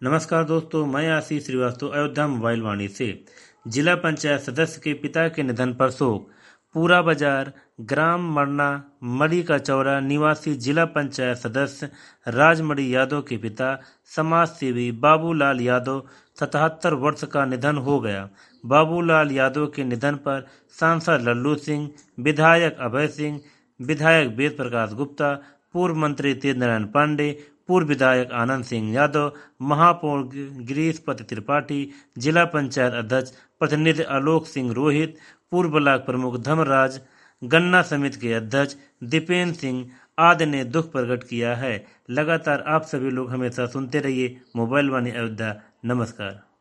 नमस्कार दोस्तों, मैं आशीष श्रीवास्तव अयोध्या मोबाइल वाणी से। जिला पंचायत सदस्य के पिता के निधन पर शोक। पूरा बाजार ग्राम मरना मड़ी का चौरा निवासी जिला पंचायत सदस्य राजमणि यादव के पिता समाज सेवी बाबूलाल यादव 77 वर्ष का निधन हो गया। बाबूलाल यादव के निधन पर सांसद लल्लू सिंह, विधायक अभय सिंह, विधायक वेद प्रकाश गुप्ता, पूर्व मंत्री तेज नारायण पांडे, पूर्व विधायक आनंद सिंह यादव, महापौर गिरीश पति त्रिपाठी, जिला पंचायत अध्यक्ष प्रतिनिधि आलोक सिंह रोहित, पूर्व ब्लॉक प्रमुख धर्मराज, गन्ना समिति के अध्यक्ष दीपेंद्र सिंह आदि ने दुख प्रकट किया है। लगातार आप सभी लोग हमेशा सुनते रहिए मोबाइल वाणी अयोध्या। नमस्कार।